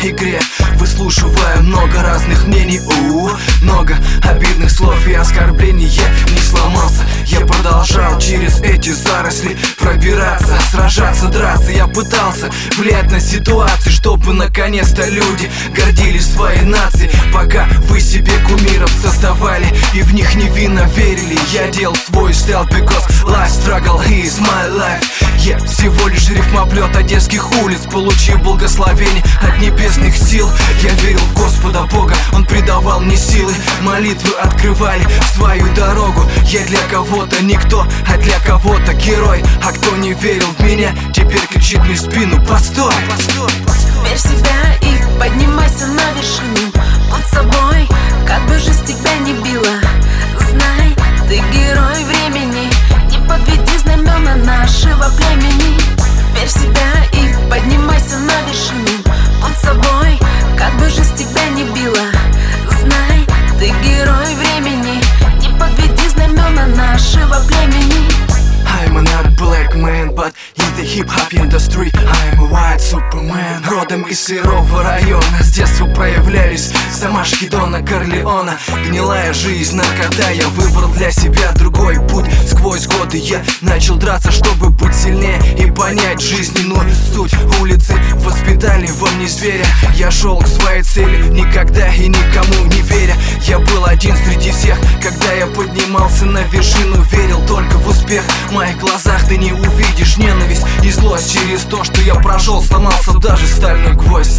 игре, выслушивая много разных мнений. Много обидных слов и оскорблений. Я не сломался, я продолжал через эти заросли пробираться, сражаться, драться. Я пытался влиять на ситуации, чтобы наконец-то люди гордились своей нацией. Пока вы себе кумиров создавали и в них невинно верили, я делал свой стайл, because life struggle is my life. Я всего лишь рифмоплет одесских улиц, получив благословение от небесных сил. Я верил в Господа Бога, Он придавал мне силы, молитвы открывали свою дорогу. Я для кого-то никто, а для кого-то герой. А кто не верил в меня, теперь кричит мне в спину: постой, постой, постой. Верь в себя и поднимайся на вершину. Под собой, как бы жизнь тебя не била, знай, ты герой времени. Не подведи знамена нашего племени. Верь в себя и поднимайся на вершину. Под собой, как бы жизнь тебя не била, знай, ты герой времени. Не подведи знамена нашего племени. I'm not a black man, but in the hip-hop industry I'm a white superman. Родом из сырого района, с детства проявлялись замашки Дона Корлеона. Гнилая жизнь, наркота, я выбрал для себя другой путь. Сквозь годы я начал драться, чтобы быть сильнее и понять жизненную суть. Улицы воспитали во мне зверя, я шел к своей цели, никогда и никому не веря. Я был один среди всех, когда я поднимался на вершину, верил только в успех. В моих глазах ты не увидишь ненависть и злость. Через то, что я прошел, сломался даже стальной гвоздь.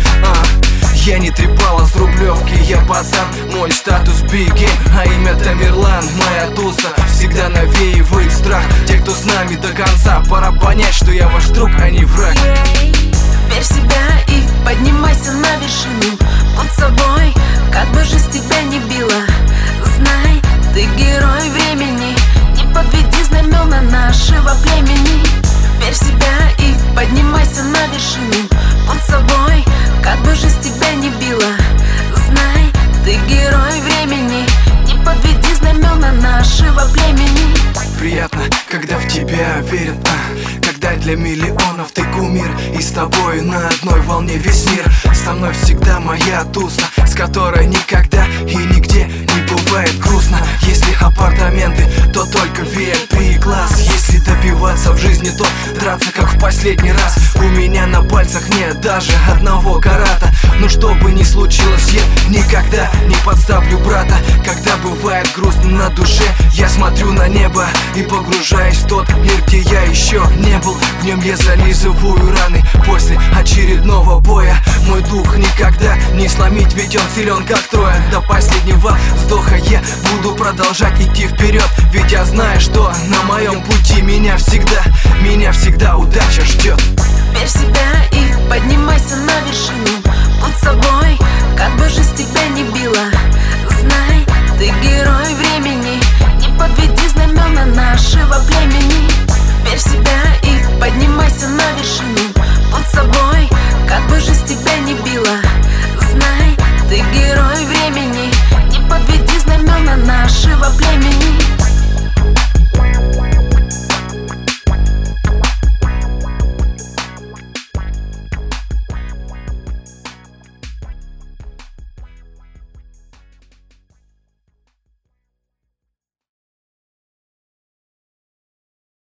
Я не трепала с Рублевки, я пацан, мой статус big game, а имя Тамерлан. Моя туса всегда навеивает страх. Те, кто с нами до конца, пора понять, что я ваш друг, а не враг. Верь в себя и поднимайся на вершину. Под собой, как бы жизнь тебя не била, знай, ты герой времени. Не подведи знамена нашего племени. Верь в себя и поднимайся на вершину. Под собой, как бы жизнь тебя не била, знай, ты герой времени. Не подведи знамена нашего племени. Приятно, когда в тебя верят, когда для миллионов ты кумир, и с тобой на одной волне весь мир. Со мной всегда моя туса, с которой никогда и нигде не бывает грустно. Если апартаменты, то только VIP класс. Если добиваться в жизни, то драться как в последний раз. У меня на пальцах нет даже одного карата. Но что бы ни случилось, я никогда не подставлю брата. Когда бывает грустно на душе, я смотрю на небо и погружаюсь в тот мир, где я еще не был. В нем я зализываю раны после очередного боя. Мой дух никогда не сломить, ведь он силен как Троя. До последнего вздоха я буду продолжать идти вперед, ведь я знаю, что на моем пути меня всегда удача ждет. Верь в себя и поднимайся на вершину. Под собой, как бы жизнь тебя не била, знай, ты герой времени. Не подведи знамена нашего племени. Верь в себя и поднимайся на вершину. Под собой, как бы жизнь тебя не била, знай, ты герой времени. Не подведи знамена нашего племени.